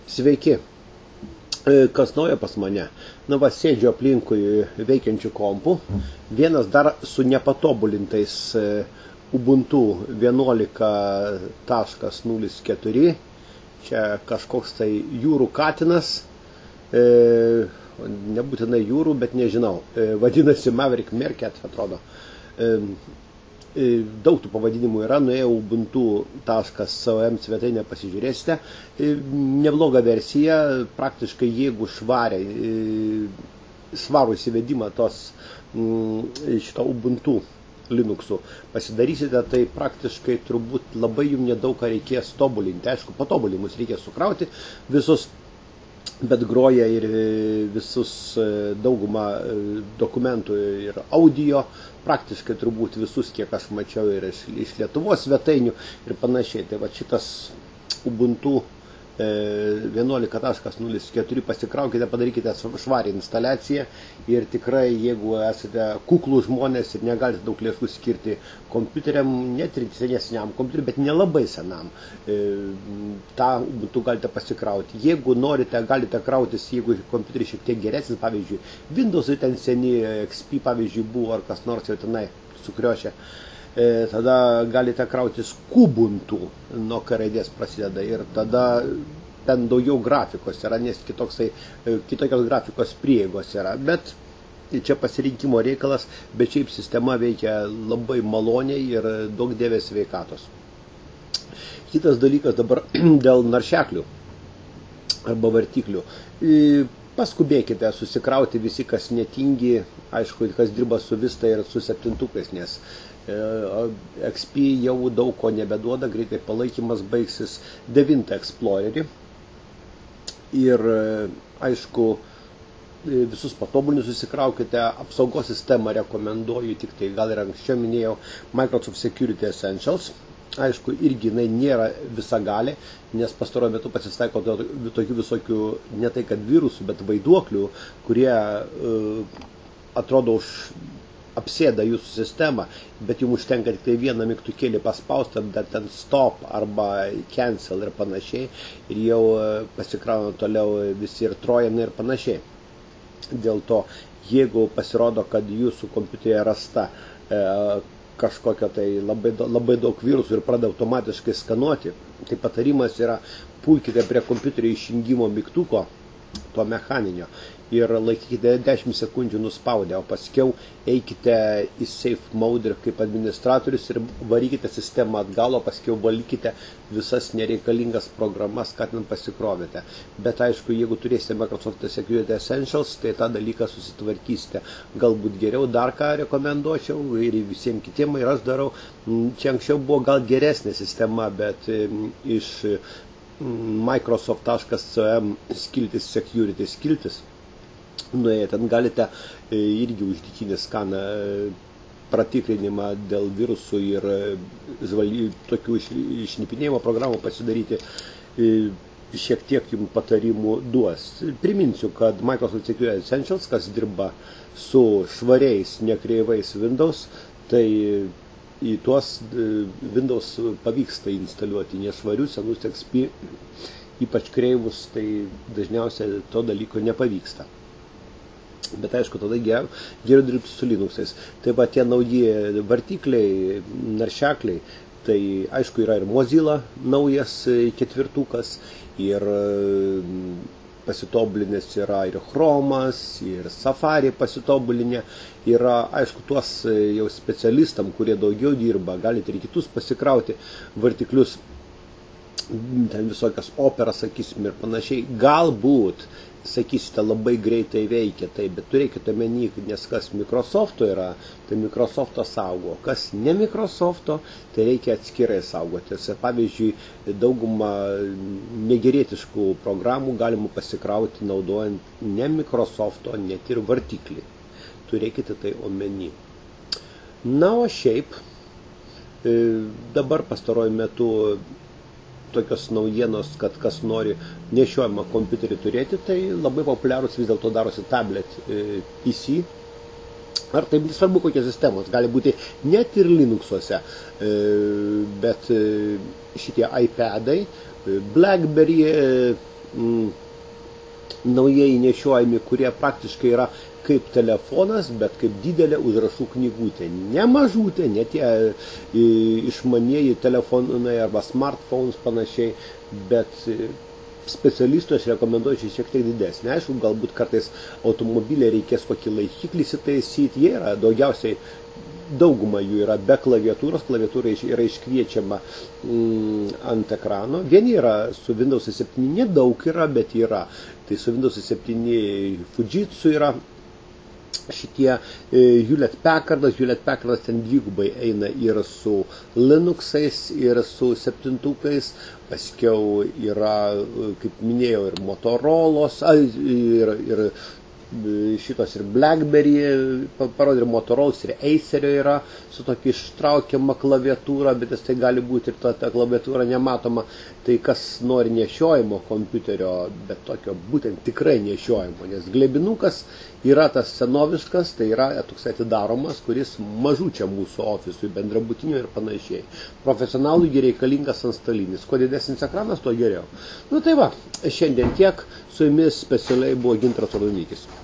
Sveiki. Kas naujo pas mane? Na va, sėdžiu aplinkui veikiančių kompų. Vienas dar su nepatobulintais Ubuntu 11.04. Čia kažkoks tai jūrų katinas. Nebūtinai jūrų, bet nežinau. Vadinasi Maverick Meerkat, atrodo. Daug tų pavadinimų yra, nuėjau ubuntu.com svetainę pasižiūrėsite. Nebloga versija, praktiškai jeigu svarų įsivedimą šito Ubuntu Linuxų pasidarysite, tai praktiškai turbūt labai jums nedaug ką reikės tobulinti. Aišku, patobulinimus reikės sukrauti visus, bet groja ir visus daugumą dokumentų ir audio, praktiškai turbūt visus, kiek aš mačiau, ir iš Lietuvos svetainių ir panašiai. Tai va šitas Ubuntu 11.04 pasikraukite, padarykite švarį instaliaciją ir tikrai, jeigu esate kuklų žmonės ir negalite daug lėšų skirti kompiuteriam, net ir senesniam kompiuteriui, bet nelabai senam, tą Ubuntu galite pasikrauti. Jeigu norite, galite krautis, jeigu kompiuteris šiek tiek geresnis, pavyzdžiui, Windows'ai ten seni, XP pavyzdžiui buvo, ar kas nors jau tenai sukriošė, tada galite krautis Kubuntu, nuo K raidės prasideda, ir tada ten daugiau grafikos yra, nes kitokios grafikos prieigos yra, bet čia pasirinkimo reikalas, bet šiaip sistema veikia labai maloniai ir daug dievės sveikatos. Kitas dalykas dabar dėl naršeklių arba vartiklių. Paskubėkite susikrauti visi, kas netingi, aišku, kas dirba su Vista ir su 7-ukais, nes XP jau daug ko nebeduoda, greitai palaikymas baigsis 9 Explorerį. Ir aišku, visus patobulinius susikraukite, apsaugos sistemą rekomenduoju, tik tai gal ir anksčiau minėjau, Microsoft Security Essentials. Aišku, irgi jinai nėra visagalė, nes pastaruoju metu pasitaiko tokių visokių, ne tai kad virusų, bet vaiduoklių, kurie atrodo apsėda jūsų sistemą, bet jums užtenka tik tai vieną mygtukėlį paspausti, bet ten stop arba cancel ir panašiai, ir jau pasikrauna toliau visi ir trojanai ir panašiai. Dėl to, jeigu pasirodo, kad jūsų kompiuteryje rasta kažkokio tai labai daug virusų ir pradeda automatiškai skanuoti, tai patarimas yra pulkite prie kompiuterio išjungimo mygtuko, to mechaninio, ir laikykite 10 sekundžių nuspaudę, o paskiau eikite į safe mode ir kaip administratorius ir varykite sistemą atgal, o paskiau valykite visas nereikalingas programas, kad ten pasikrovėte. Bet aišku, jeigu turėsite Microsoft Security Essentials, tai tą dalyką susitvarkysite. Galbūt geriau, dar ką rekomenduočiau ir visiems kitiems, ir aš darau. Čia anksčiau buvo gal geresnė sistema, bet iš Microsoft.com skiltis security skiltis nuėję, ten galite irgi už dykinį skaną pratikrinimą dėl virusų ir tokių išnipinėjimo programų pasidaryti, šiek tiek jums patarimų duos. Priminsiu, kad Microsoft Security Essentials, kas dirba su švariais, nekreivais Windows, tai į tuos Windows pavyksta instaliuoti nešvarius, senus XP, ypač kreivus, tai dažniausiai to dalyko nepavyksta. Bet aišku, tada geriau dirbti su Linuxais. Tai va, tie nauji vartikliai, naršekliai, tai aišku yra ir Mozilla naujas 4-ukas, ir pasitobulinęs yra ir Chromas, ir Safari pasitobulinę. Yra, aišku, tuos jau specialistam, kurie daugiau dirba, galite ir kitus pasikrauti vartiklius, ten visokias operas, sakysim, ir panašiai. Galbūt, sakysite, labai greitai veikia, tai, bet turėkite omeny, nes kas Microsoft'o yra, tai Microsoft'o saugo. Kas ne Microsoft'o, tai reikia atskirai saugotis. Pavyzdžiui, daugumą negerietiškų programų galima pasikrauti naudojant ne Microsoft'o, net ir vartiklį. Turėkite tai omeny. Na, o šiaip, dabar pastaruoju metu tokios naujienos, kad kas nori nešiojamą kompiuterį turėti, tai labai populiarus vis dėlto darosi tablet PC. Ar tai nesvarbu kokios sistemos, gali būti net ir Linuxuose, bet šitie iPadai, BlackBerry, naujai nešiojami, kurie praktiškai yra kaip telefonas, bet kaip didelė užrašų knygutė. Ne mažutė, ne tie išmanieji telefonai arba smartphones panašiai, bet specialistų aš rekomenduočiau šiek tiek didesnį. Aišku, galbūt kartais automobilė reikės kokį laikiklį įsitaisyti, jie yra daugiausiai, dauguma jų yra be klaviatūros, klaviatūra yra iškviečiama ant ekrano. Vieni yra su Windows 7, nedaug yra, bet yra. Tai su Windows 7 Fujitsu yra šitie Hewlett Packardas ten dvigubai eina ir su Linuxais, ir su 7-ukais, paskiau yra, kaip minėjau, ir Motorolos, ir šitos ir BlackBerry, parodė ir Motorola, ir Acerio yra su tokia ištraukiama klaviatūra, bet tai gali būti ir ta klaviatūra nematoma. Tai kas nori nešiojimo kompiuterio, bet tokio būtent tikrai nešiojimo, nes glebinukas yra tas senoviškas, tai yra toks atidaromas, kuris mažučia mūsų ofisui, bendrabutinio ir panašiai. Profesionalui reikalingas antstalinis. Kuo didesnis ekranas, tuo geriau. Nu tai va, šiandien tiek, su jumis specialiai buvo Gintaras Raudonikis.